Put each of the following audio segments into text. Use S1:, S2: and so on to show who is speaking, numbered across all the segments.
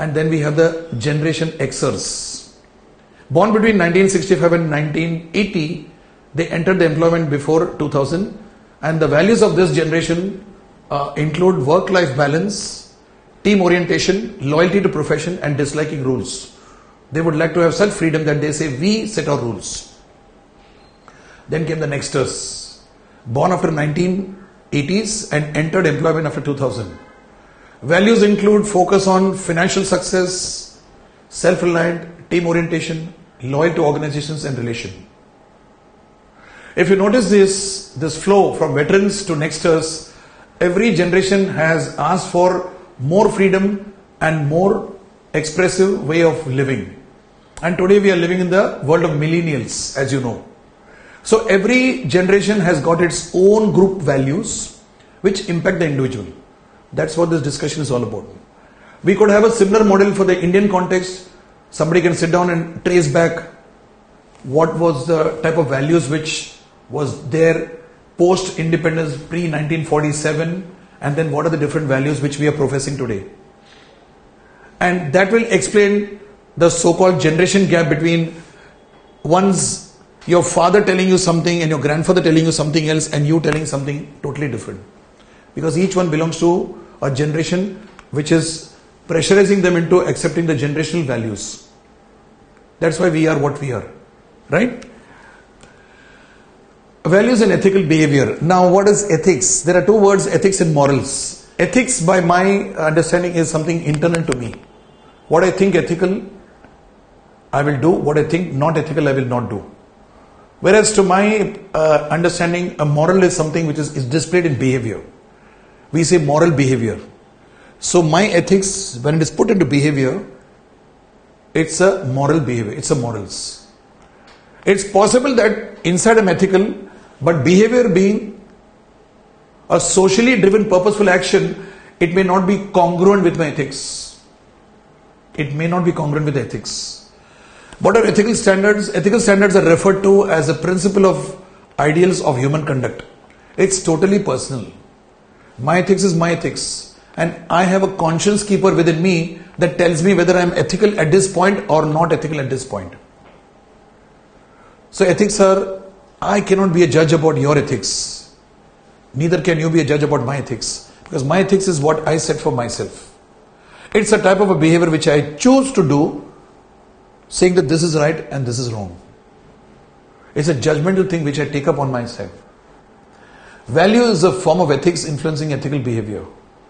S1: and then we have the generation Xers. Born between 1965 and 1980, they entered the employment before 2000, and the values of this generation include work-life balance, team orientation, loyalty to profession, and disliking rules. They would like to have self-freedom, that they say we set our rules. Then came the Nexters, born after 1980s and entered employment after 2000. Values include focus on financial success, self-reliant, team orientation, loyal to organizations and relation. If you notice this flow from veterans to Nexters, every generation has asked for more freedom and more expressive way of living. And today we are living in the world of millennials, as you know. So every generation has got its own group values which impact the individual. That's what this discussion is all about. We could have a similar model for the Indian context. Somebody can sit down and trace back what was the type of values which was there post-independence, pre-1947, and then what are the different values which we are professing today. And that will explain the so-called generation gap between your father telling you something and your grandfather telling you something else and you telling something totally different. Because each one belongs to a generation which is pressurizing them into accepting the generational values. That's why we are what we are. Right? Values and ethical behavior. Now, what is ethics? There are two words, ethics and morals. Ethics, by my understanding, is something internal to me. What I think ethical, I will do. What I think not ethical, I will not do. Whereas to my understanding, a moral is something which is displayed in behavior. We say moral behavior. So my ethics, when it is put into behavior, it's a moral behavior. It's a morals. It's possible that inside I'm ethical, but behavior being a socially driven purposeful action, it may not be congruent with my ethics. It may not be congruent with ethics. What are ethical standards? Ethical standards are referred to as a principle of ideals of human conduct. It's totally personal. My ethics is my ethics. And I have a conscience keeper within me that tells me whether I am ethical at this point or not ethical at this point. So ethics are, I cannot be a judge about your ethics. Neither can you be a judge about my ethics. Because my ethics is what I set for myself. It's a type of a behavior which I choose to do, saying that this is right and this is wrong. It's a judgmental thing which I take up on myself. Value is a form of ethics influencing ethical behavior.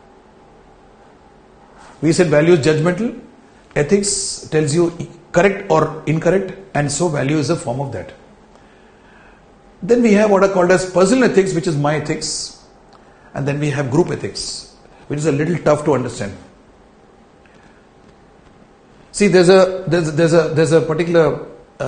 S1: We said value is judgmental. Ethics tells you correct or incorrect, and so value is a form of that. Then we have what are called as personal ethics, which is my ethics, and then we have group ethics, which is a little tough to understand. See, there's a particular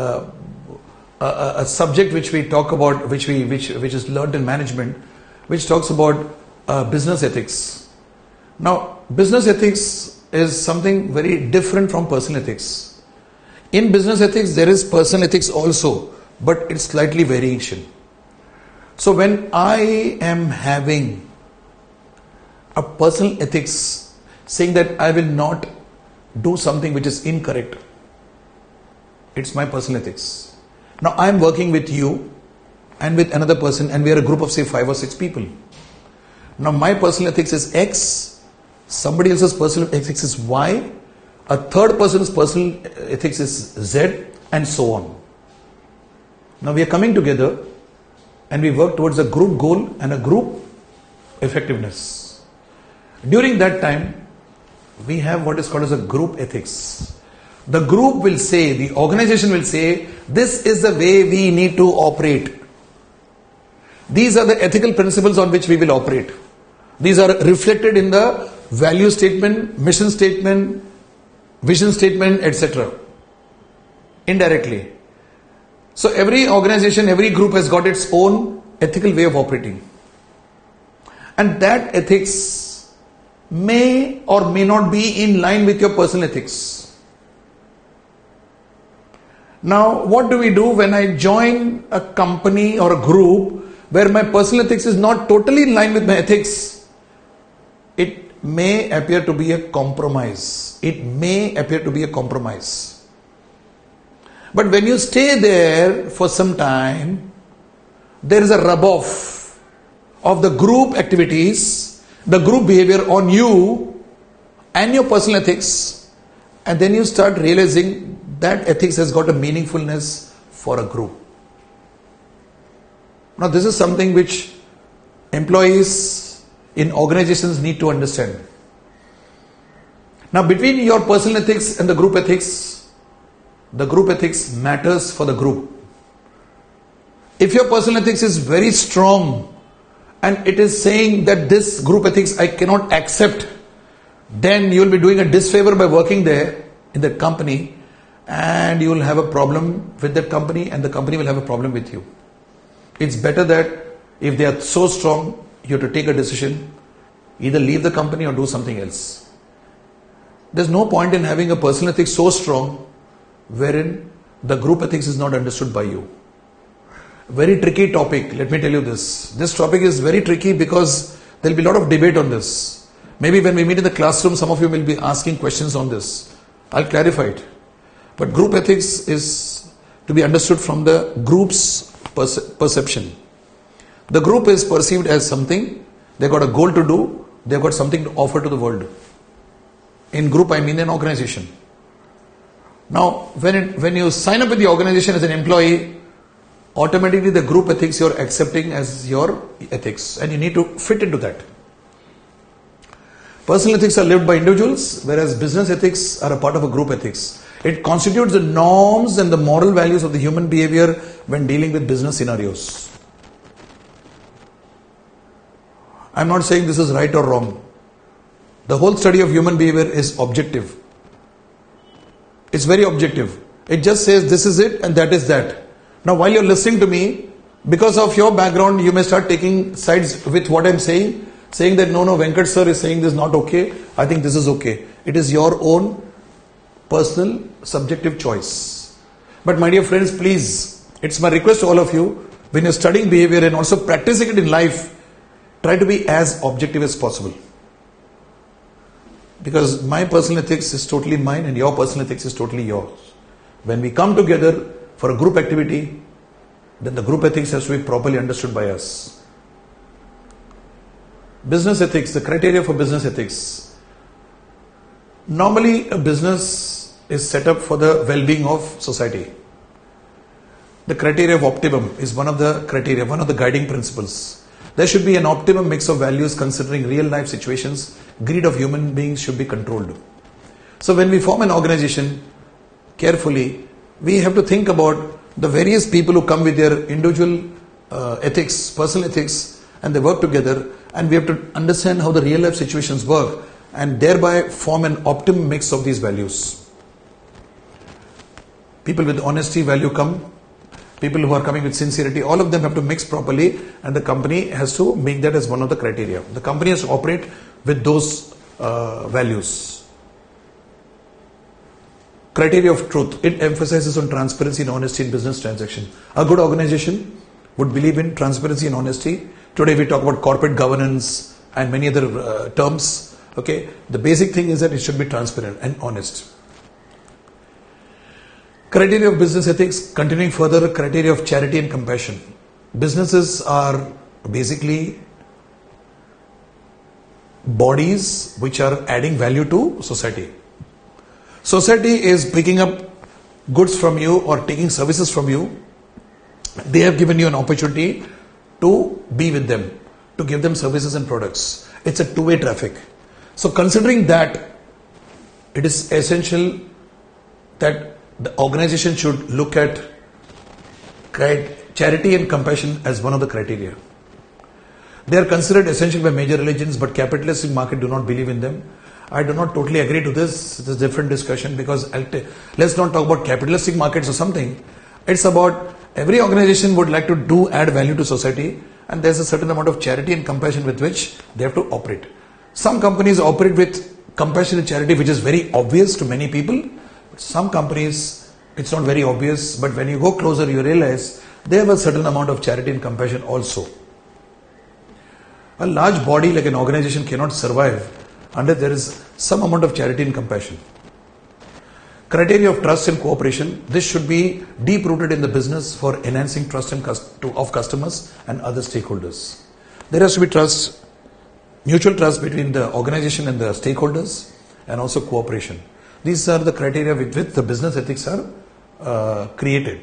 S1: a subject which we talk about, which is learned in management, which talks about business ethics. Now, business ethics is something very different from personal ethics. In business ethics, there is personal ethics also, but it's slightly variation. So when I am having a personal ethics saying that I will not do something which is incorrect, it's my personal ethics. Now I am working with you and with another person, and we are a group of say 5 or 6 people. Now my personal ethics is X, somebody else's personal ethics is Y, a third person's personal ethics is Z, and so on. Now we are coming together and we work towards a group goal and a group effectiveness. During that time, we have what is called as a group ethics. The group will say, the organization will say, this is the way we need to operate. These are the ethical principles on which we will operate. These are reflected in the value statement, mission statement, vision statement, etc. Indirectly. So every organization, every group has got its own ethical way of operating. And that ethics may or may not be in line with your personal ethics. Now, what do we do when I join a company or a group where my personal ethics is not totally in line with my ethics? It may appear to be a compromise. It may appear to be a compromise. But when you stay there for some time, there is a rub-off of the group activities, the group behavior on you and your personal ethics, and then you start realizing that ethics has got a meaningfulness for a group. Now, this is something which employees in organizations need to understand. Now, between your personal ethics and the group ethics matters for the group. If your personal ethics is very strong and it is saying that this group ethics I cannot accept, then you will be doing a disfavor by working there in that company, and you will have a problem with that company and the company will have a problem with you. It's better that if they are so strong, you have to take a decision, either leave the company or do something else. There's no point in having a personal ethics so strong wherein the group ethics is not understood by you. Very tricky topic, let me tell you this. This topic is very tricky because there will be a lot of debate on this. Maybe when we meet in the classroom, some of you will be asking questions on this. I'll clarify it. But group ethics is to be understood from the group's perception. The group is perceived as something, they've got a goal to do, they've got something to offer to the world. In group, I mean an organization. Now, when you sign up with the organization as an employee, automatically the group ethics you're accepting as your ethics, and you need to fit into that. Personal ethics are lived by individuals, whereas business ethics are a part of a group ethics. It constitutes the norms and the moral values of the human behavior when dealing with business scenarios. I'm not saying this is right or wrong. The whole study of human behavior is objective. It's very objective. It just says this is it and that is that. Now while you're listening to me, because of your background, you may start taking sides with what I'm saying that no, Venkat sir is saying this is not okay. I think this is okay. It is your own personal subjective choice. But my dear friends, please, it's my request to all of you, when you're studying behavior and also practicing it in life, try to be as objective as possible. Because my personal ethics is totally mine and your personal ethics is totally yours. When we come together for a group activity, then the group ethics has to be properly understood by us. Business ethics, the criteria for business ethics. Normally, a business is set up for the well-being of society. The criteria of optimum is one of the criteria, one of the guiding principles. There should be an optimum mix of values considering real life situations. Greed of human beings should be controlled. So when we form an organization, carefully, we have to think about the various people who come with their individual ethics, personal ethics, and they work together, and we have to understand how the real life situations work and thereby form an optimum mix of these values. People with honesty value come, people who are coming with sincerity, all of them have to mix properly, and the company has to make that as one of the criteria. The company has to operate with those values. Criteria of truth. It emphasizes on transparency and honesty in business transaction. A good organization would believe in transparency and honesty. Today we talk about corporate governance and many other terms. Okay, the basic thing is that it should be transparent and honest. Criteria of business ethics. Continuing further, criteria of charity and compassion. Businesses are basically bodies which are adding value to society. Society is picking up goods from you or taking services from you. They have given you an opportunity to be with them, to give them services and products. It's a two-way traffic. So considering that, it is essential that the organization should look at charity and compassion as one of the criteria. They are considered essential by major religions, but capitalistic market do not believe in them. I do not totally agree to this. It's a different discussion, because let's not talk about capitalistic markets or something. It's about every organization would like to add value to society, and there's a certain amount of charity and compassion with which they have to operate. Some companies operate with compassion and charity, which is very obvious to many people. Some companies, it's not very obvious, but when you go closer, you realize they have a certain amount of charity and compassion also. A large body like an organization cannot survive unless there is some amount of charity and compassion. Criteria of trust and cooperation. This should be deep rooted in the business for enhancing trust of customers and other stakeholders. There has to be trust, mutual trust between the organization and the stakeholders, and also cooperation. These are the criteria with which the business ethics are created.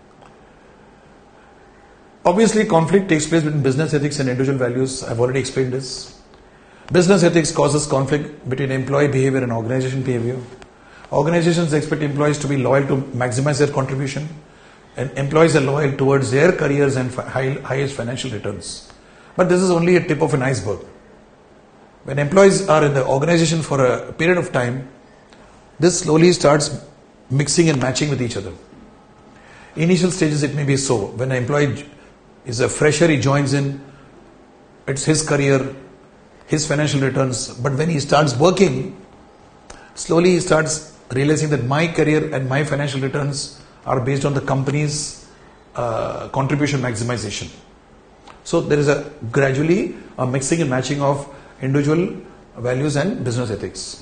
S1: Obviously, conflict takes place between business ethics and individual values. I've already explained this. Business ethics causes conflict between employee behavior and organization behavior. Organizations expect employees to be loyal to maximize their contribution, and employees are loyal towards their careers and highest financial returns. But this is only a tip of an iceberg. When employees are in the organization for a period of time, this slowly starts mixing and matching with each other. Initial stages it may be so. When an employee is a fresher, he joins in, it's his career, his financial returns. But when he starts working, slowly he starts realizing that my career and my financial returns are based on the company's contribution maximization. So there is gradually a mixing and matching of individual values and business ethics.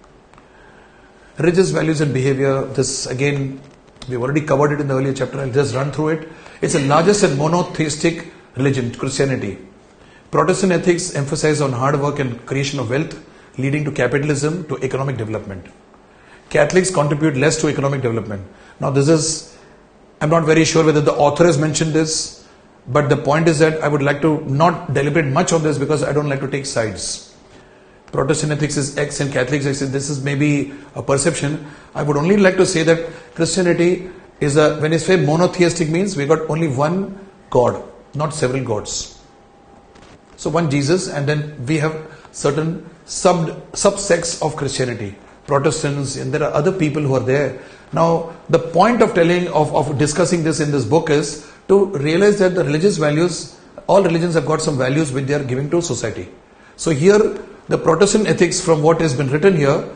S1: Religious values and behavior. This again, we've already covered it in the earlier chapter. I'll just run through it. It's the largest and monotheistic religion, Christianity. Protestant ethics emphasize on hard work and creation of wealth, leading to capitalism to economic development. Catholics contribute less to economic development. Now I'm not very sure whether the author has mentioned this, but the point is that I would like to not deliberate much on this because I don't like to take sides. Protestant ethics is X and Catholics X. This is maybe a perception. I would only like to say that Christianity is when you say monotheistic means we got only one God, not several gods. So one Jesus, and then we have certain subsects of Christianity, Protestants, and there are other people who are there. Now, the point of discussing this in this book is to realize that the religious values, all religions have got some values which they are giving to society. So here, the Protestant ethics, from what has been written here,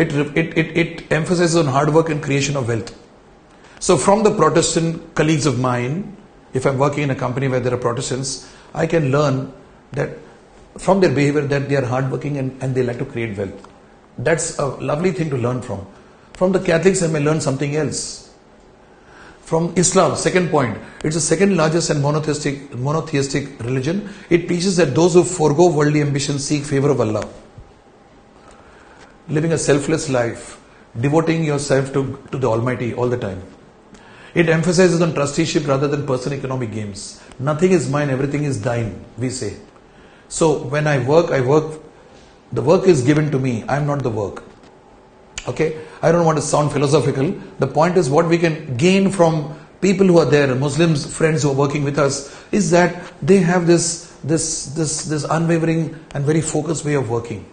S1: it emphasizes on hard work and creation of wealth. So from the Protestant colleagues of mine, if I'm working in a company where there are Protestants, I can learn that from their behavior that they are hardworking and they like to create wealth. That's a lovely thing to learn from. From the Catholics, I may learn something else. From Islam, second point, it's the second largest and monotheistic religion. It teaches that those who forego worldly ambitions seek favor of Allah. Living a selfless life, devoting yourself to the Almighty all the time. It emphasizes on trusteeship rather than personal economic gains. Nothing is mine, everything is thine, we say. So when I work, the work is given to me, I am not the work. Okay, I don't want to sound philosophical. The point is what we can gain from people who are there, Muslims, friends who are working with us, is that they have this unwavering and very focused way of working.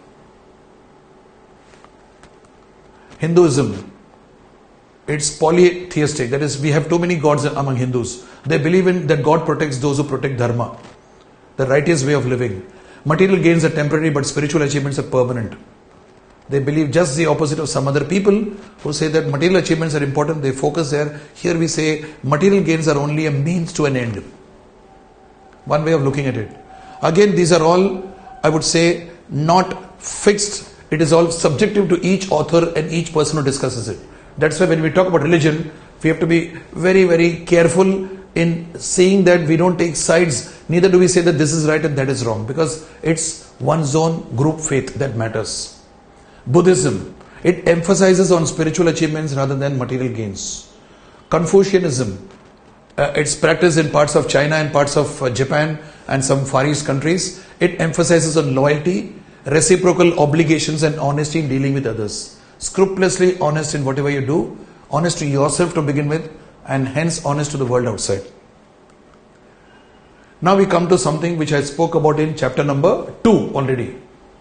S1: Hinduism, it's polytheistic. That is, we have too many gods among Hindus. They believe in that God protects those who protect dharma, the righteous way of living. Material gains are temporary, but spiritual achievements are permanent. They believe just the opposite of some other people who say that material achievements are important. They focus there. Here we say material gains are only a means to an end. One way of looking at it. Again, these are all, I would say, not fixed. It is all subjective to each author and each person who discusses it. That's why when we talk about religion, we have to be very, very careful in saying that we don't take sides. Neither do we say that this is right and that is wrong, because it's one's own group faith that matters. Buddhism, it emphasizes on spiritual achievements rather than material gains. Confucianism, it's practiced in parts of China and parts of Japan and some Far East countries. It emphasizes on loyalty, reciprocal obligations and honesty in dealing with others. Scrupulously honest in whatever you do, honest to yourself to begin with, and hence honest to the world outside. Now we come to something which I spoke about in chapter number 2 already.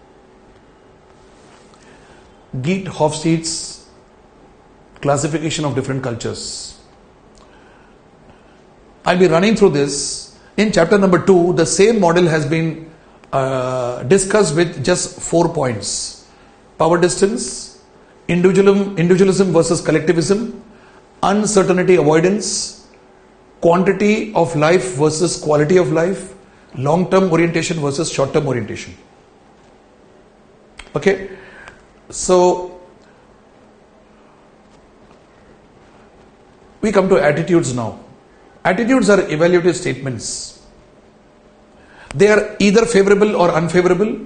S1: Geert Hofstede's classification of different cultures. I'll be running through this. In chapter number 2, the same model has been discussed with just 4 points. Power distance, individualism versus collectivism, uncertainty avoidance, quantity of life versus quality of life, long-term orientation versus short-term orientation. Okay, so we come to attitudes now. Attitudes are evaluative statements. They are either favorable or unfavorable,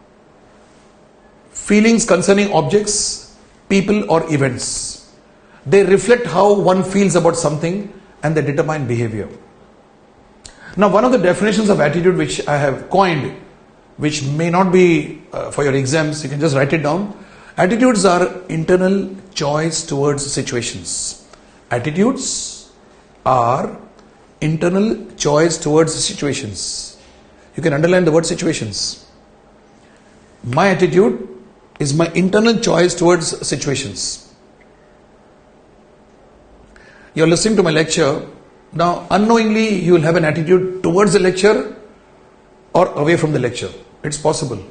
S1: feelings concerning objects, people or events. They reflect how one feels about something and they determine behavior. Now, one of the definitions of attitude which I have coined, which may not be for your exams, you can just write it down. Attitudes are internal choice towards situations. Attitudes are internal choice towards situations. You can underline the word situations. My attitude is my internal choice towards situations. You're listening to my lecture. Now, unknowingly, you will have an attitude towards the lecture or away from the lecture. It's possible.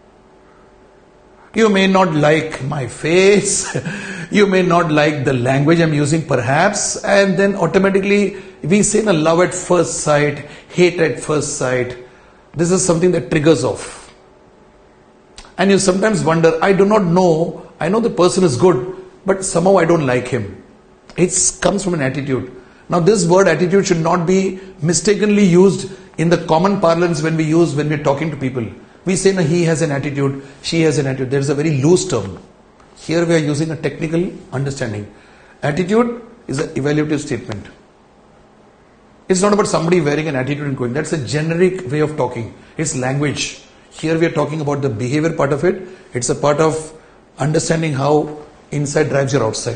S1: You may not like my face. You may not like the language I'm using, perhaps. And then automatically, we say love at first sight, hate at first sight. This is something that triggers off. And you sometimes wonder, I do not know. I know the person is good, but somehow I don't like him. It comes from an attitude. Now, this word attitude should not be mistakenly used in the common parlance when we're talking to people. We say, he has an attitude, she has an attitude. There is a very loose term. Here we are using a technical understanding. Attitude is an evaluative statement. It's not about somebody wearing an attitude and going. That's a generic way of talking. It's language. Here we are talking about the behavior part of it. It's a part of understanding how inside drives your outside.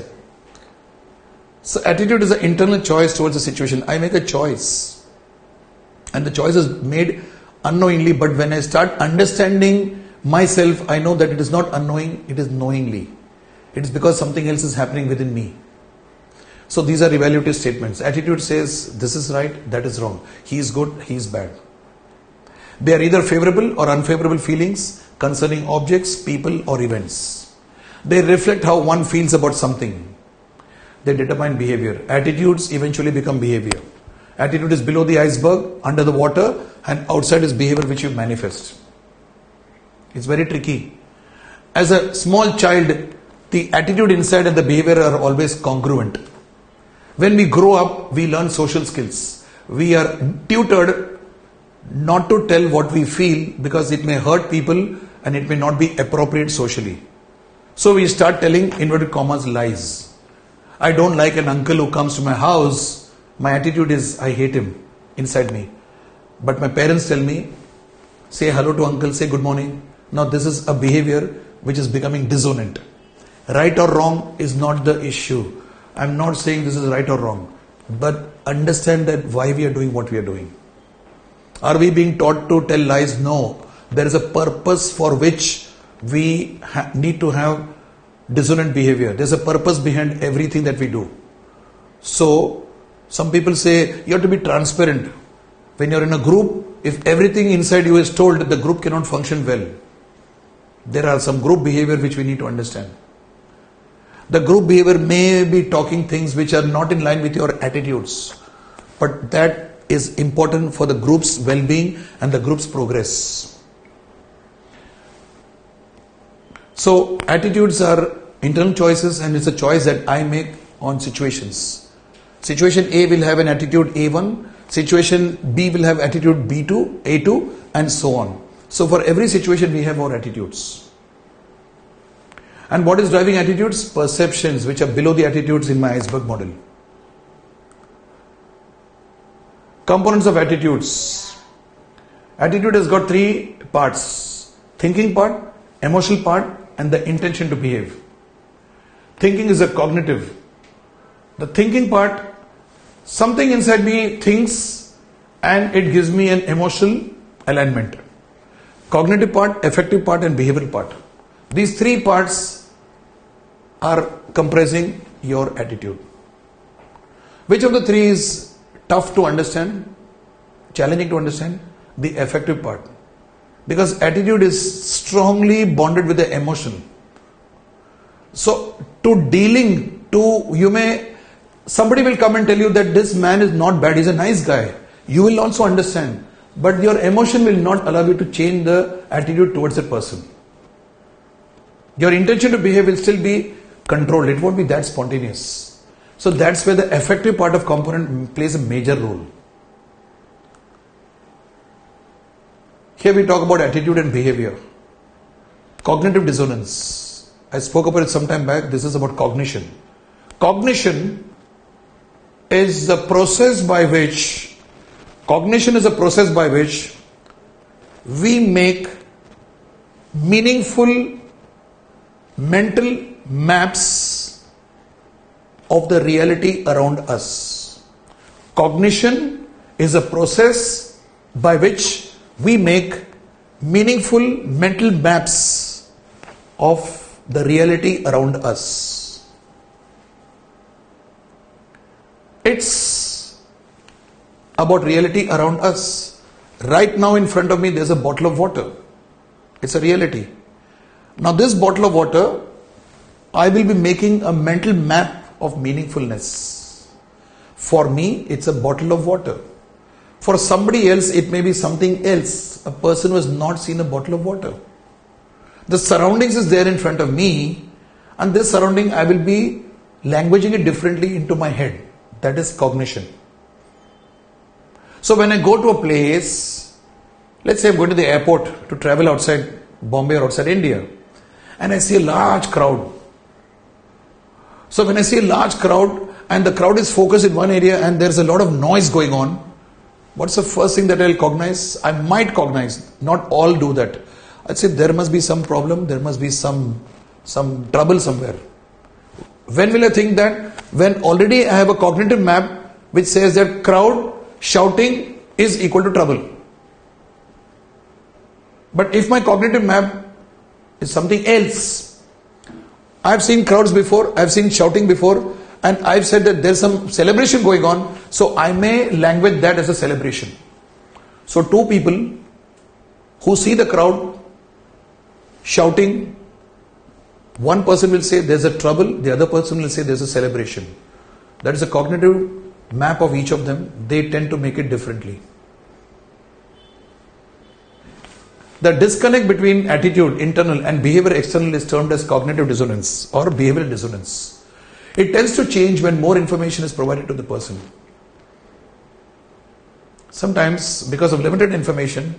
S1: So attitude is an internal choice towards a situation. I make a choice. And the choice is made unknowingly, but when I start understanding myself, I know that it is not unknowing, it is knowingly. It is because something else is happening within me. So these are evaluative statements. Attitude says, this is right, that is wrong. He is good, he is bad. They are either favorable or unfavorable feelings concerning objects, people or events. They reflect how one feels about something. They determine behavior. Attitudes eventually become behavior. Attitude is below the iceberg, under the water, and outside is behavior which you manifest. It's very tricky. As a small child, the attitude inside and the behavior are always congruent. When we grow up, we learn social skills. We are tutored not to tell what we feel because it may hurt people and it may not be appropriate socially. So we start telling, inverted commas, lies. I don't like an uncle who comes to my house. My attitude is, I hate him inside me. But my parents tell me, say hello to uncle, say good morning. Now this is a behavior which is becoming dissonant. Right or wrong is not the issue. I'm not saying this is right or wrong. But understand that why we are doing what we are doing. Are we being taught to tell lies? No. There is a purpose for which we need to have dissonant behavior. There's a purpose behind everything that we do. So, some people say you have to be transparent. When you're in a group, if everything inside you is told, the group cannot function well. There are some group behavior which we need to understand. The group behavior may be talking things which are not in line with your attitudes. But that is important for the group's well-being and the group's progress. So attitudes are internal choices and it's a choice that I make on situations. Situation A will have an attitude A1, situation B will have attitude B2, A2 and so on. So for every situation we have our attitudes. And what is driving attitudes? Perceptions which are below the attitudes in my iceberg model. Components of attitudes. Attitude has got three parts. Thinking part, emotional part and the intention to behave. Thinking is a cognitive. The thinking part, something inside me thinks and it gives me an emotional alignment. Cognitive part, affective part and behavioral part. These three parts are comprising your attitude. Which of the three is tough to understand, challenging to understand? The affective part. Because attitude is strongly bonded with the emotion. So, somebody will come and tell you that this man is not bad, he's a nice guy. You will also understand. But your emotion will not allow you to change the attitude towards that person. Your intention to behave will still be controlled. It won't be that spontaneous. So that's where the affective part of component plays a major role. Here we talk about attitude and behavior. Cognitive dissonance. I spoke about it some time back. This is about cognition. Cognition is a process by which we make meaningful mental maps of the reality around us. Cognition is a process by which we make meaningful mental maps of the reality around us. It's about reality around us. Right now in front of me there's a bottle of water. It's a reality. Now this bottle of water, I will be making a mental map of meaningfulness. For me, it's a bottle of water. For somebody else, it may be something else. A person who has not seen a bottle of water. The surroundings is there in front of me, and this surrounding I will be languaging it differently into my head. That is cognition. So when I go to a place, let's say I'm going to the airport to travel outside Bombay or outside India, and I see a large crowd. So when I see a large crowd and the crowd is focused in one area and there's a lot of noise going on, what's the first thing that I'll cognize? I might cognize. Not all do that. I'd say there must be some problem, there must be some trouble somewhere. When will I think that? When already I have a cognitive map which says that crowd shouting is equal to trouble. But if my cognitive map is something else, I've seen crowds before, I've seen shouting before, and I've said that there's some celebration going on, so I may language that as a celebration. So two people who see the crowd shouting, one person will say there's a trouble, the other person will say there's a celebration. That is a cognitive map of each of them. They tend to make it differently. The disconnect between attitude internal and behavior external is termed as cognitive dissonance or behavioral dissonance. It tends to change when more information is provided to the person. Sometimes, because of limited information,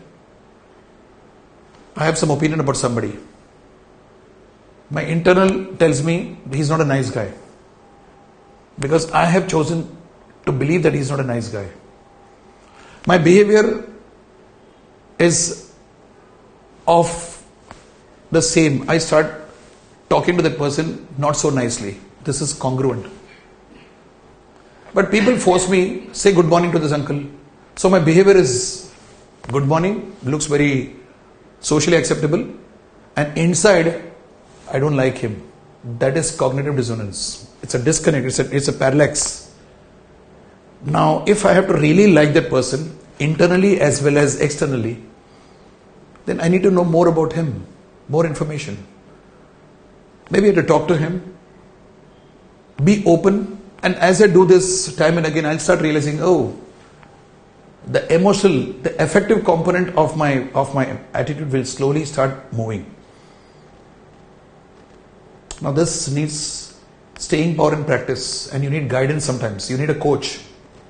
S1: I have some opinion about somebody. My internal tells me he's not a nice guy. Because I have chosen to believe that he's not a nice guy. My behavior is of the same. I start talking to that person not so nicely. This is congruent. But people force me, say good morning to this uncle. So my behavior is good morning, looks very socially acceptable, and inside I don't like him. That is cognitive dissonance. It's a disconnect, it's a parallax. Now if I have to really like that person internally as well as externally, then I need to know more about him, more information. Maybe I have to talk to him, be open, and as I do this time and again, I'll start realizing, oh, the emotional, the affective component of my attitude will slowly start moving. Now this needs staying power and practice, and you need guidance sometimes. You need a coach.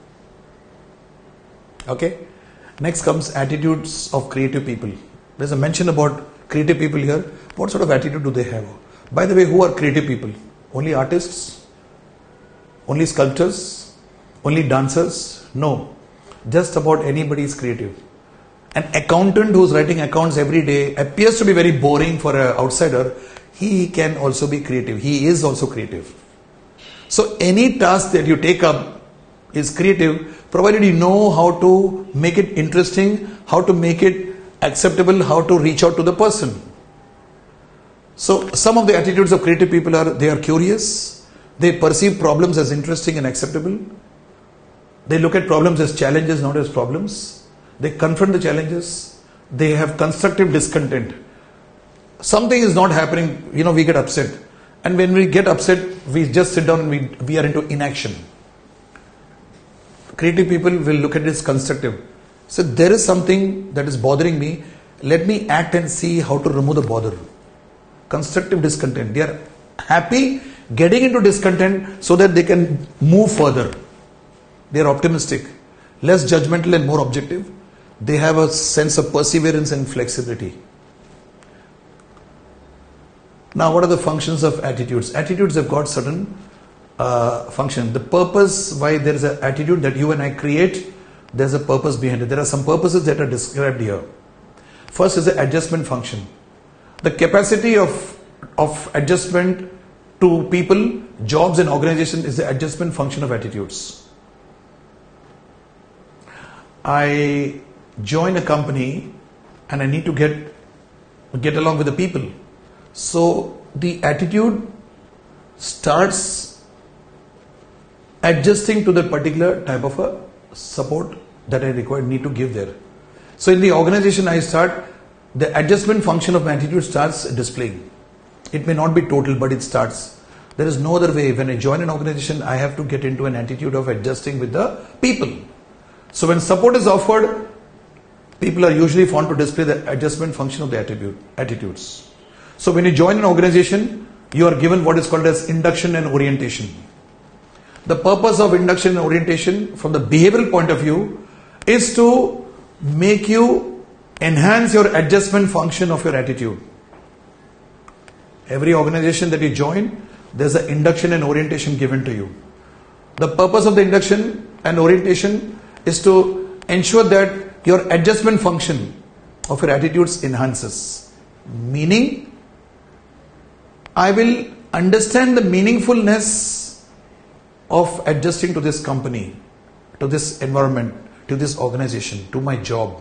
S1: Okay? Next comes attitudes of creative people. There's a mention about creative people here. What sort of attitude do they have? By the way, who are creative people? Only artists? Only sculptors? Only dancers? No. Just about anybody is creative. An accountant who's writing accounts every day appears to be very boring for an outsider. He can also be creative. He is also creative. So any task that you take up is creative, provided you know how to make it interesting, how to make it acceptable, how to reach out to the person. So some of the attitudes of creative people are, they are curious, they perceive problems as interesting and acceptable, they look at problems as challenges, not as problems, they confront the challenges, they have constructive discontent. Something is not happening, we get upset, and when we get upset, we just sit down and we are into inaction. Creative people will look at this constructive. So there is something that is bothering me. Let me act and see how to remove the bother. constructive discontent. They are happy getting into discontent so that they can move further. They are optimistic, less judgmental and more objective. They have a sense of perseverance and flexibility. Now, what are the functions of attitudes? Attitudes have got certain function. The purpose why there is an attitude that you and I create, there's a purpose behind it. There are some purposes that are described here. First is the adjustment function. The capacity of adjustment to people, jobs and organization is the adjustment function of attitudes. I join a company and I need to get along with the people. So the attitude starts adjusting to the particular type of a support that I need to give there. So in the organization the adjustment function of my attitude starts displaying. It may not be total, but it starts. There is no other way. When I join an organization, I have to get into an attitude of adjusting with the people. So when support is offered, people are usually found to display the adjustment function of the attitudes. So when you join an organization, you are given what is called as induction and orientation. The purpose of induction and orientation from the behavioral point of view is to make you enhance your adjustment function of your attitude. Every organization that you join, there's an induction and orientation given to you. The purpose of the induction and orientation is to ensure that your adjustment function of your attitudes enhances. Meaning, I will understand the meaningfulness of adjusting to this company, to this environment, to this organization, to my job.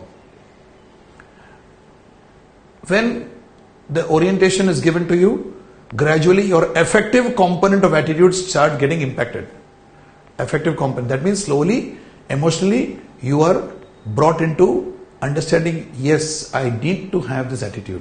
S1: When the orientation is given to you, gradually your affective component of attitudes start getting impacted. Affective component, that means slowly, emotionally, you are brought into understanding, yes, I need to have this attitude.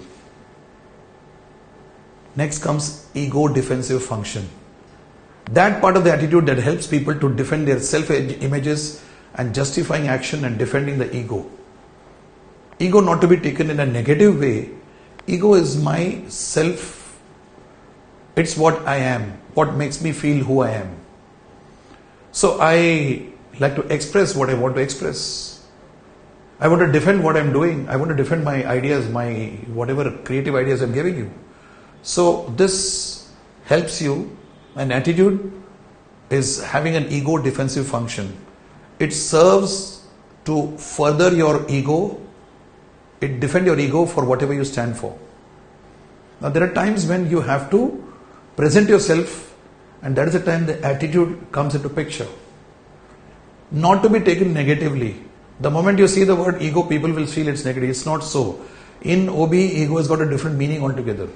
S1: Next comes ego defensive function. That part of the attitude that helps people to defend their self-images and justifying action and defending the ego. Ego not to be taken in a negative way. Ego is my self. It's what I am, what makes me feel who I am. So I like to express what I want to express. I want to defend what I'm doing. I want to defend my ideas, my whatever creative ideas I'm giving you. So this helps you. An attitude is having an ego defensive function. It serves to further your ego. It defends your ego for whatever you stand for. Now there are times when you have to present yourself, and that is the time the attitude comes into picture. Not to be taken negatively. The moment you see the word ego, people will feel it's negative. It's not so. In OB, ego has got a different meaning altogether.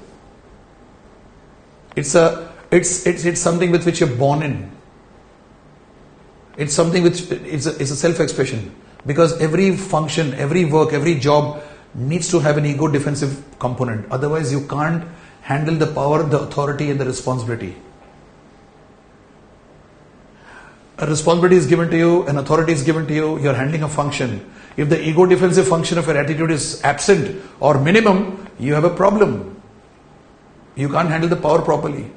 S1: It's something with which you're born in. It's something which is a self-expression. Because every function, every work, every job needs to have an ego defensive component. Otherwise, you can't handle the power, the authority, and the responsibility. A responsibility is given to you, an authority is given to you, you're handling a function. If the ego defensive function of your attitude is absent or minimum, you have a problem. You can't handle the power properly.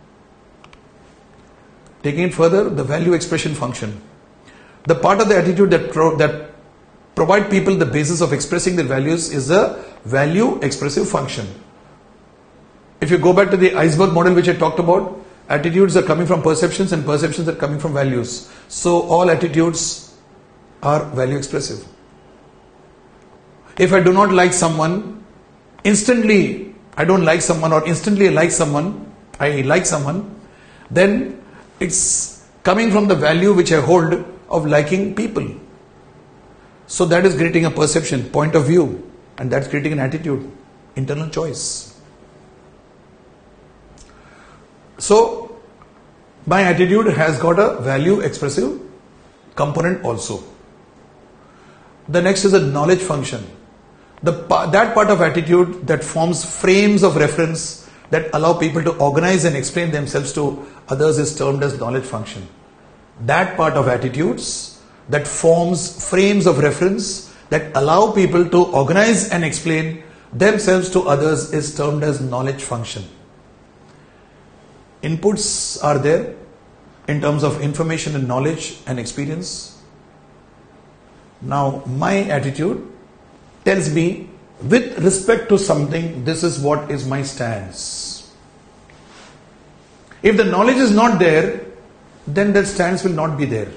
S1: Taking it further, the value expression function. The part of the attitude that provide people the basis of expressing their values is the value expressive function. If you go back to the iceberg model which I talked about, attitudes are coming from perceptions and perceptions are coming from values. So all attitudes are value expressive. If I do not like someone, instantly I don't like someone, or instantly I like someone, then it's coming from the value which I hold of liking people. So that is creating a perception, point of view, and that's creating an attitude, internal choice. So my attitude has got a value expressive component also. The next is a knowledge function. That part of attitude that forms frames of reference that allow people to organize and explain themselves to others is termed as knowledge function. That part of attitudes that forms frames of reference that allow people to organize and explain themselves to others is termed as knowledge function. Inputs are there in terms of information and knowledge and experience. Now, my attitude tells me, with respect to something, this is what is my stance. If the knowledge is not there, then that stance will not be there.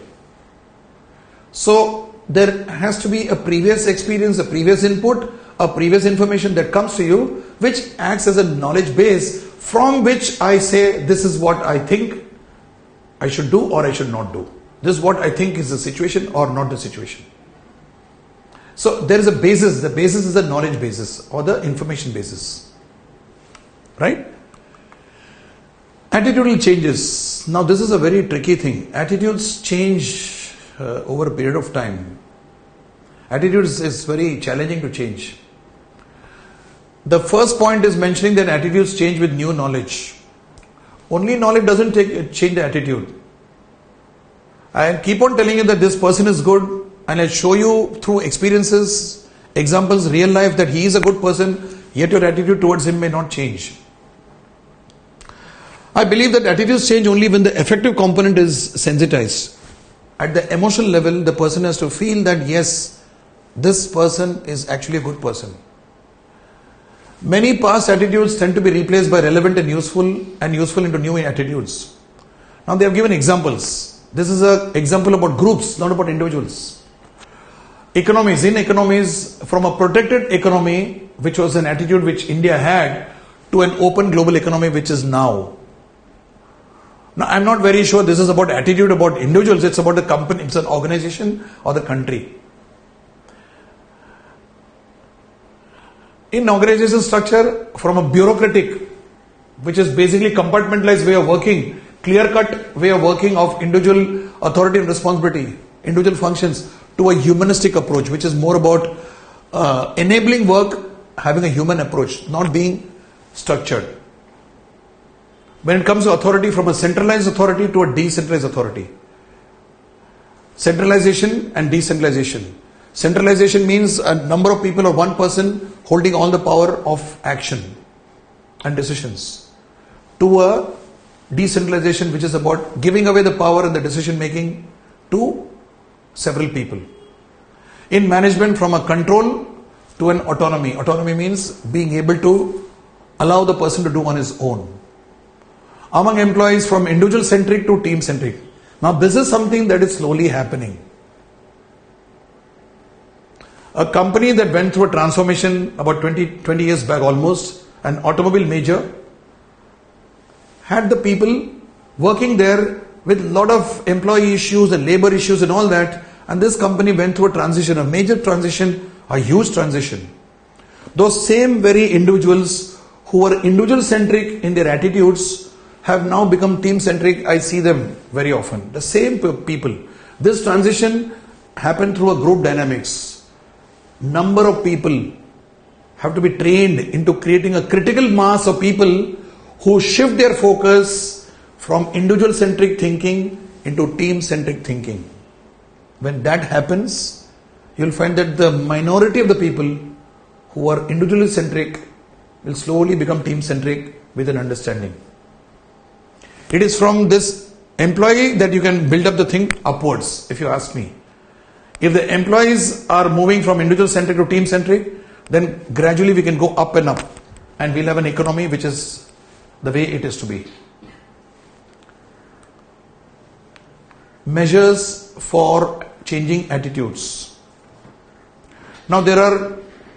S1: So, there has to be a previous experience, a previous input, a previous information that comes to you, which acts as a knowledge base from which I say, this is what I think I should do or I should not do. This is what I think is the situation or not the situation. So there is a basis. The basis is the knowledge basis or the information basis. Right? Attitudinal changes. Now this is a very tricky thing. Attitudes change over a period of time. Attitudes is very challenging to change. The first point is mentioning that attitudes change with new knowledge. Only knowledge doesn't change the attitude. I keep on telling you that this person is good, and I'll show you through experiences, examples, real life, that he is a good person, yet your attitude towards him may not change. I believe that attitudes change only when the affective component is sensitized. At the emotional level, the person has to feel that yes, this person is actually a good person. Many past attitudes tend to be replaced by relevant and useful into new attitudes. Now they have given examples. This is an example about groups, not about individuals. Economies. In economies, from a protected economy, which was an attitude which India had, to an open global economy which is now. Now I'm not very sure this is about attitude about individuals, it's about the company, it's an organization or the country. In organization structure, from a bureaucratic, which is basically compartmentalized way of working, clear-cut way of working of individual authority and responsibility, individual functions, to a humanistic approach, which is more about enabling work, having a human approach, not being structured. When it comes to authority, from a centralized authority to a decentralized authority. Centralization and decentralization. Centralization means a number of people or one person holding all the power of action and decisions, to a decentralization which is about giving away the power and the decision making to several people. In management, from a control to an autonomy. Autonomy means being able to allow the person to do on his own. Among employees, from individual centric to team centric. Now this is something that is slowly happening. A company that went through a transformation about 20 years back almost, an automobile major, had the people working there with a lot of employee issues and labor issues and all that, and this company went through a transition, a major transition, a huge transition. Those same very individuals who were individual centric in their attitudes have now become team centric. I see them very often. The same people. This transition happened through a group dynamics. Number of people have to be trained into creating a critical mass of people who shift their focus from individual centric thinking into team centric thinking. When that happens, you'll find that the minority of the people who are individually centric will slowly become team centric with an understanding. It is from this employee that you can build up the thing upwards, if you ask me. If the employees are moving from individual centric to team centric, then gradually we can go up and up, and we'll have an economy which is the way it is to be. Measures for changing attitudes. Now there are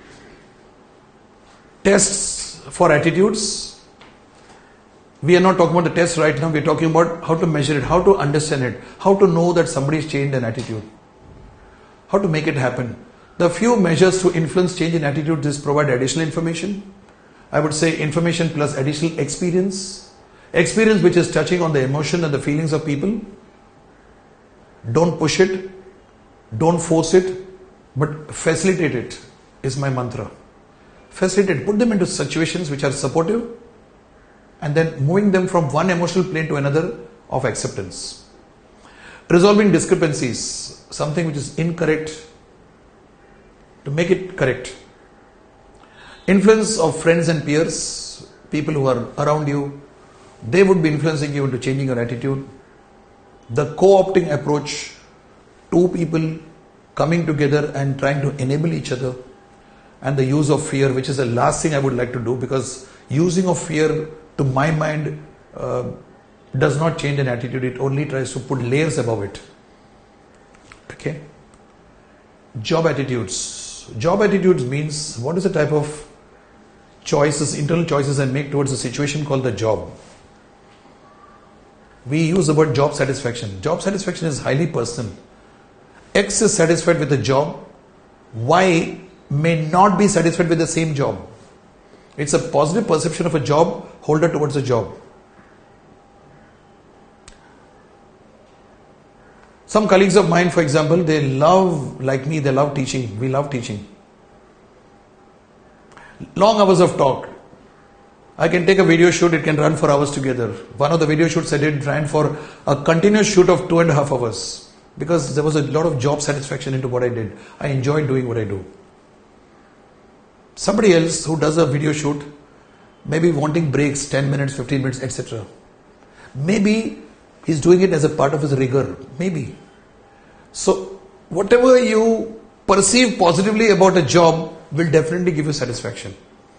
S1: tests for attitudes. We are not talking about the test right now. We are talking about how to measure it, how to understand it, how to know that somebody's changed an attitude. How to make it happen. The few measures to influence change in attitude is provide additional information. I would say information plus additional experience. Experience which is touching on the emotion and the feelings of people. Don't push it. Don't force it. But facilitate it is my mantra. Facilitate. Put them into situations which are supportive, and then moving them from one emotional plane to another of acceptance. Resolving discrepancies, something which is incorrect, to make it correct. Influence of friends and peers, people who are around you, they would be influencing you into changing your attitude. The co-opting approach, two people coming together and trying to enable each other, and the use of fear, which is the last thing I would like to do, because using of fear to my mind does not change an attitude, it only tries to put layers above it. Okay. Job attitudes. Job attitudes means what is the type of choices, internal choices I make towards a situation called the job. We use the word job satisfaction. Job satisfaction is highly personal. X is satisfied with the job. Y may not be satisfied with the same job. It's a positive perception of a job holder towards a job. Some colleagues of mine, for example, they love, like me, they love teaching. We love teaching. Long hours of talk. I can take a video shoot, it can run for hours together. One of the video shoots I did ran for a continuous shoot of 2.5 hours because there was a lot of job satisfaction into what I did. I enjoyed doing what I do. Somebody else who does a video shoot, maybe wanting breaks, 10 minutes, 15 minutes, etc. Maybe he's doing it as a part of his rigor. Maybe. So, whatever you perceive positively about a job will definitely give you satisfaction.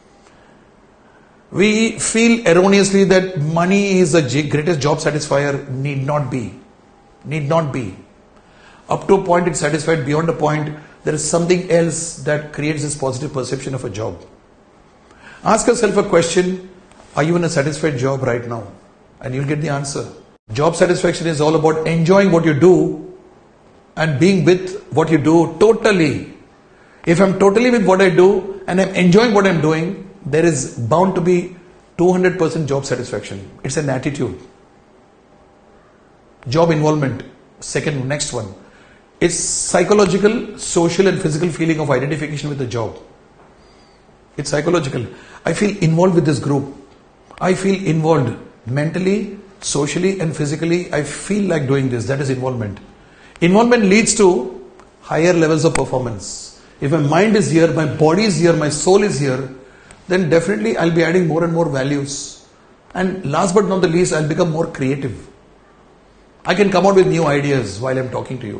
S1: We feel erroneously that money is the greatest job satisfier. Need not be. Need not be. Up to a point it's satisfied. Beyond a point, there is something else that creates this positive perception of a job. Ask yourself a question. Are you in a satisfied job right now? And you'll get the answer. Job satisfaction is all about enjoying what you do and being with what you do totally. If I'm totally with what I do and I'm enjoying what I'm doing, there is bound to be 200% job satisfaction. It's an attitude. Job involvement. Next one. It's psychological, social and physical feeling of identification with the job. It's psychological. I feel involved with this group. I feel involved mentally, socially and physically. I feel like doing this. That is involvement. Involvement leads to higher levels of performance. If my mind is here, my body is here, my soul is here, then definitely I'll be adding more and more values. And last but not the least, I'll become more creative. I can come out with new ideas while I'm talking to you.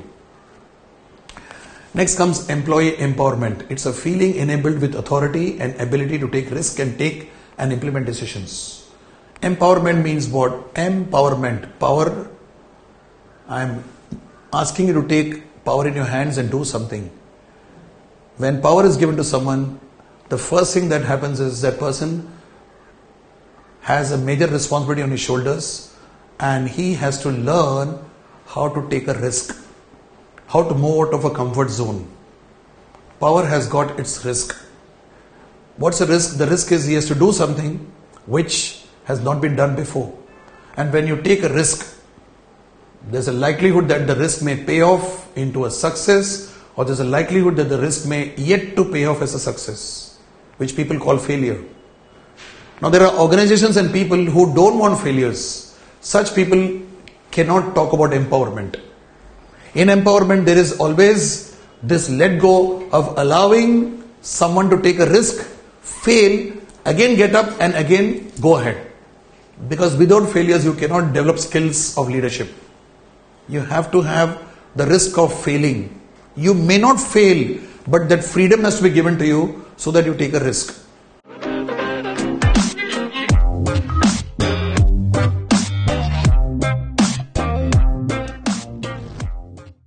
S1: Next comes employee empowerment. It's a feeling enabled with authority and ability to take risk and take and implement decisions. Empowerment means what? Empowerment. Power. I'm asking you to take power in your hands and do something. When power is given to someone, the first thing that happens is that person has a major responsibility on his shoulders and he has to learn how to take a risk, how to move out of a comfort zone. Power has got its risk. What's the risk? The risk is he has to do something which has not been done before. And when you take a risk, there's a likelihood that the risk may pay off into a success, or there's a likelihood that the risk may yet to pay off as a success, which people call failure. Now there are organizations and people who don't want failures. Such people cannot talk about empowerment. In empowerment, there is always this let go of allowing someone to take a risk, fail, again get up and again go ahead. Because without failures, you cannot develop skills of leadership. You have to have the risk of failing. You may not fail, but that freedom has to be given to you so that you take a risk.